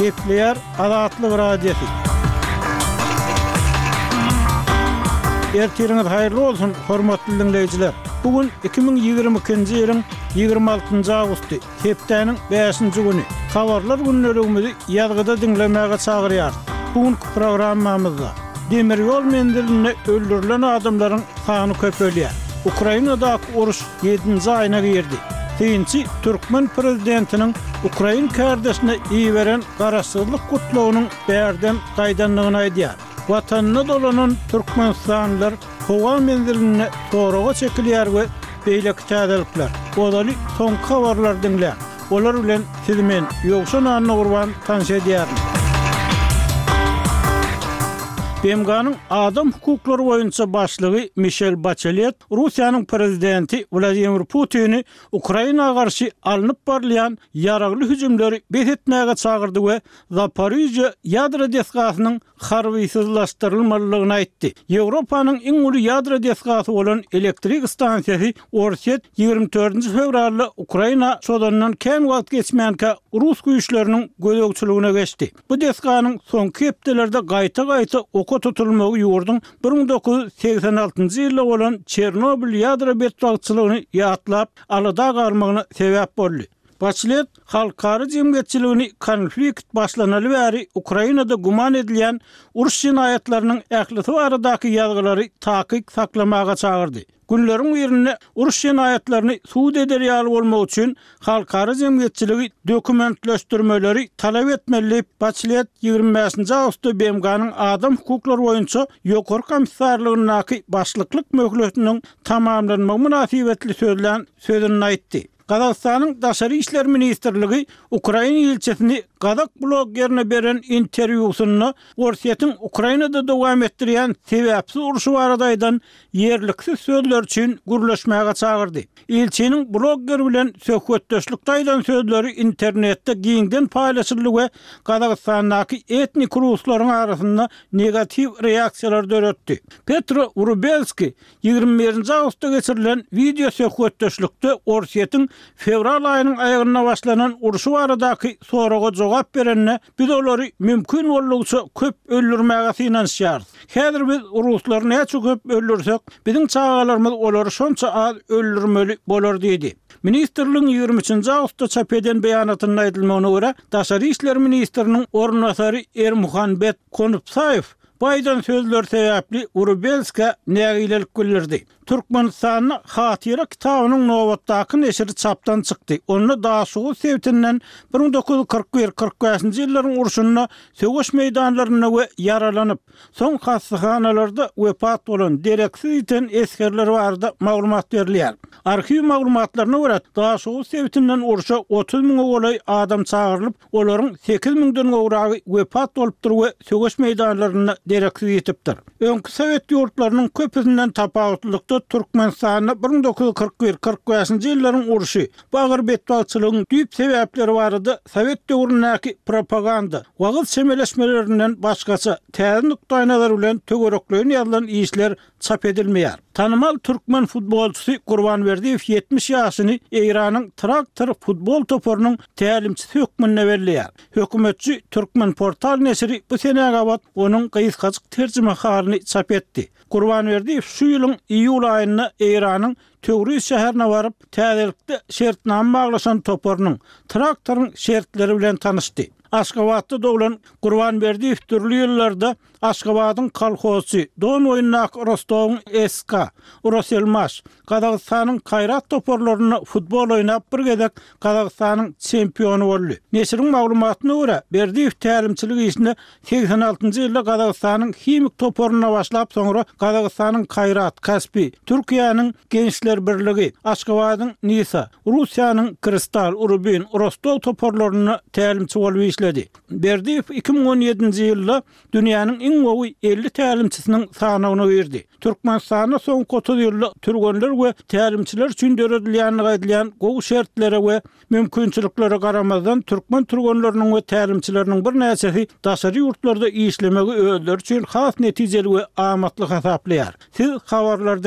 Kepler Azatlyk radiosu. Ertiriniz hayırlı olsun, hormatly dinleyijiler. Bugün 2022-nji ýylyň 26-njy awgusty, hepdeniň 5-nji güni. Habarlar günneligimizi ýazgyda dinlemäge çagyrýar. Bugünkü programmamyzda demir ýol mendiline öldürilen adamlaryň sany köpelýär. Ukrainadaky uruş 7-nji aýyna girdi. Teýinçi Türkmen prezidentiniň Ukrain kardeşine iýberen garaşsyzlyk gutlawynyň bärden gaýdanlygyny aýdýar. Watanyna dolanan Türkmenistanlylar howa mendiline toraga çekilýär we beýleki täzelikler. Odaly soňky habarlar dinlä. Olar bilen sizmen ýoksa nanyny gurban tanşy edýär. BMG'nın adam hukuklary boýunça başlygy Michel Bachelet, Russiýanyň prezidenti Vladimir Putin'i Ukrainaga garşy alınıp barlayan ýaragly hüjümleri bethetmäge çagyrdy we Zaporizhzhia ýadro desgasynyň harbysyzlaşdyrylmalygyny aýtdy. Ýewropanyň iň uly ýadro desgasy bolan elektrik stansiýasy Orset 24 fevralda Ukraina sodandan kän wagt geçmänkä Rus güýçleriniň gödökçiligine geçdi. Bu desganyň soňky hepdelerde gaýta oko tutulmagy ýurdun 1986-njy ýylda bolan Çernobil ýadro betbagçylygyny ýatlap alada garmagyna sebäp boldy. Bachelet halkary jemgyýetçiligini konflikt başlanaly bäri Ukrainada guman edilýän uruş jinayetleriniň ählisi baradaky ýazgylary takyk saklamaga çagyrdy. Günleriň birinde uruş jinayetlerini suud ederýär bolmak üçin halkary jemgyýetçiligi dokumentleşdirmeleri talap etmeli. Bachelet 25-nji awgustda BMG'nın adam hukuklary boýunça ýokary komissarlygynyň başlyklyk möhletiniň tamamlanmagy münasibetli sözüni aýtdy. Kazakstanyň Daşary işler ministrligi Ukraina ilçesini Kazak bloggerine beren interwýusyny Orset'in Ukrainada dowam etdirýän sebäpsiz uruşy baradaýdan ýerliksiz sözler üçin gürleşmäge çagyrdy. Ilçeniň blogger bilen söhbetdeşlik daýdan sözleri internetde giňden paýlaşyldy we Kazakstandaky etnik ruslaryň arasynda negativ reaksiýalar döretdi. Petro Urubelski 21-nji awgustda geçirilen video söhbetdeşlikde Orset'in fevral aýynyň aýagyna başlanan uruşy baradaky soraga jogap berenne biz olary mümkin bolýança köp öldürmäge synanýar. Häzir biz ruslary näçe köp öldürsek, biziň çagalarymyz olary şonça az öldürmeli bolar diýdi. Ministrligiň 23-nji awgustda çap eden beýanatyna aýdylmagyna görä, Daşary işler ministriniň ornatary Ermuhanbet Konupsaýew Baydan sözler sebäpli Urubelska nägilelik bildirdi. Türkmenistanyň Hatyra kitabynyň nowatdaky neşri çapdan çykdy. Onu Daşugy sevtinden 1941-45-nji ýyllaryň uruşynda söwüş meýdanlaryna we yaralanyp, soň hassahanalarda wepat bolan dereksiz iten eskerler barada maglumat berilýär. Arhiw maglumatlaryna görä, Daşugy sevtinden uruşa 30 000 golay adam çagyrlyp, olaryň 8 000den gowragy wepat bolupdyr we söwüş meýdanlaryna dereksiz ýetipdir. Öňkü Sowet ýurtlarynyň köpüsinden tapawutlykda Türkmenistanyň 1941-45-nji ýyllaryň uruşy, bagyr betbalçylygyň düýp sebäpleri barady. Sowet döwründäki propaganda, wagyz çemeleşmelerinden başgaça täze nukdaýnalar bilen töwereklen ýazylan işler çap edilmeýär. Tanymal Türkmen futbolçusy Gurbanberdiýew 70 ýaşyny Eýranyň traktor futbol toporunyň tälimçisi hökmüne berilýär. Hökümetçi Türkmen portal neşri bu senäge bat onuň gysgaçyk terjime halyny çap etdi. Gurbanberdiýew şu ýylyň iýul aýynda Eýranyň Töwris şäherine baryp täzelikde şertname baglaşan toporunyň traktoryň şertleri bilen tanyşdy. Aşgabatda dowlan Gurbanberdiýew türli ýyllarda Aşgabatyň kolhozçy Don oýunnak Rostowyň SK Uroselmaş Kazakstanyň Kayrat toporlaryny futbol oýnap bir gezek Kazakstanyň çempionu boldy. Neşriň maglumatyna görä, Berdiýew tälimçiligi işinde 86-njy ýylda Kazakstanyň Himik toporuna başlap soňra Kazakstanyň Kayrat, Kaspi, Türkiýanyň Gençler Birligi, Aşgabatyň Nisa, Russiýanyň Kristal, Urubin, Rostov toporlaryny tälimçi bolup işledi. Berdiýew 2017-nji ýylda dünýäniň iň gowy 50 tälimçisiniň sanawyna girdi. Türkmenistanyň soňky 30 ýylda türgenler we tälimçiler üçin döredilýän gaýdylýan gowy şertlere we mümkinçiliklere garamazdan Türkmen türgenleriniň we tälimçileriniň bir näçesi daşary ýurtlarda işlemegi özleri üçin has netijeli we amatly hasaplaýar. Siz habarlarda